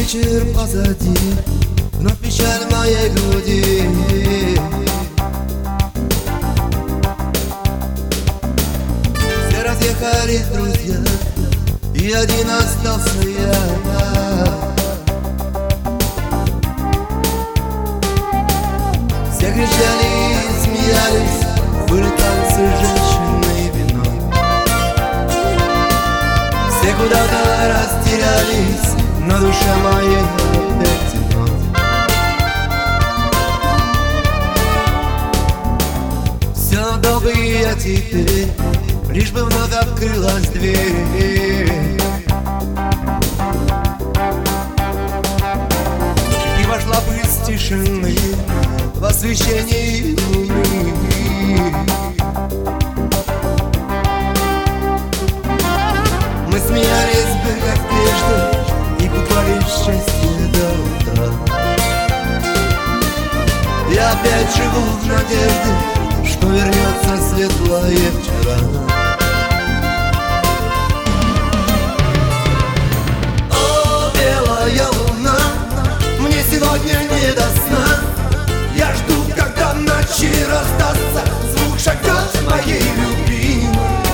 вечер позади, но печаль в моей груди. Все разъехались друзья, и один остался я. Все кричали и смеялись, были танцы, женщины и вино. Все куда-то растерялись, на душе моей опять темно. Все долго и я теперь, лишь бы вновь открылась дверь и вошла бы из тишины в освещении луны. Мы смеялись бы, как прежде, и купались в счастье до утра. Я опять живу в надежде, что вернется светлое вчера. О, белая луна, мне сегодня не до сна. Я жду, когда в ночи раздастся звук шагов моей любимой.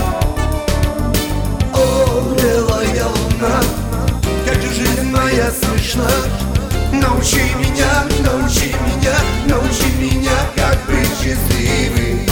О, белая луна, как же жизнь моя смешна. Научи меня, научи меня, научи меня, как быть счастливым.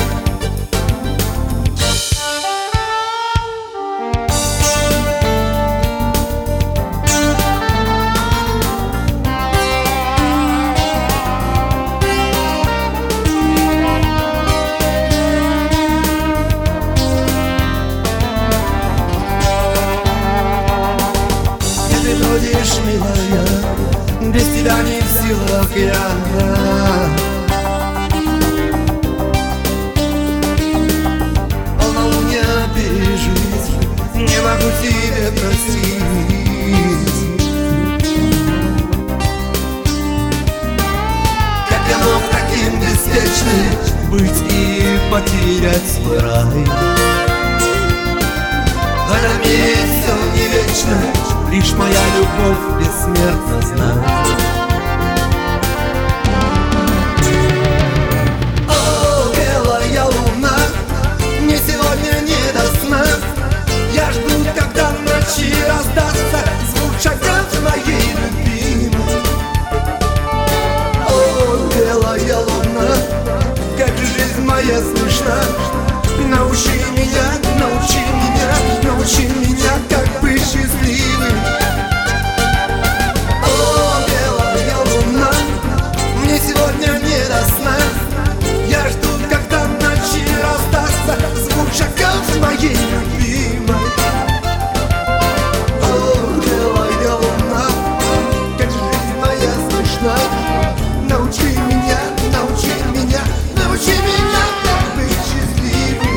Ходишь, милая, без тебя не в силах я. Полнолуние пережить, не могу тебе простить. Как я мог таким беспечным быть и потерять свой рай? А на мире все не вечно, лишь моя любовь бессмертна знает. О, белая луна, мне сегодня не до сна. Я жду, когда в ночи раздастся звук шагов моей любимой. О, белая луна, как же жизнь моя смешна. Научи меня, научи меня, научи меня, как быть счастливым. О, белая луна, мне сегодня не до сна. Я жду, когда в ночи раздастся звук шагов моей любимой. О, белая луна, как же жизнь моя смешна. Научи меня, научи меня, научи меня, как быть счастливым.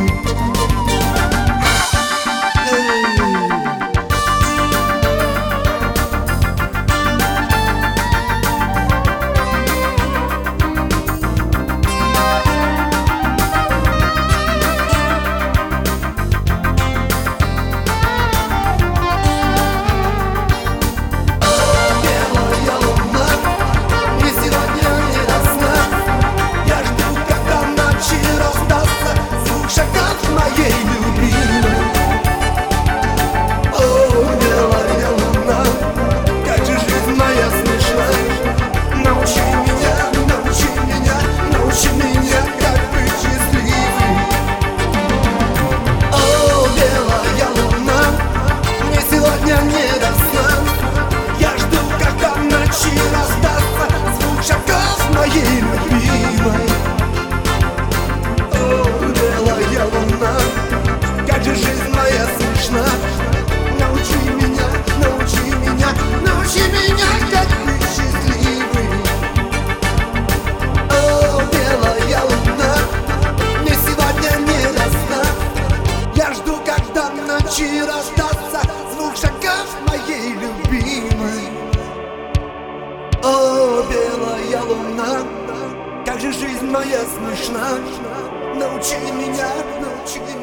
Ночи раздастся звук шагов моей любимой. О, белая луна, как же жизнь моя смешна. Научи меня, научи меня.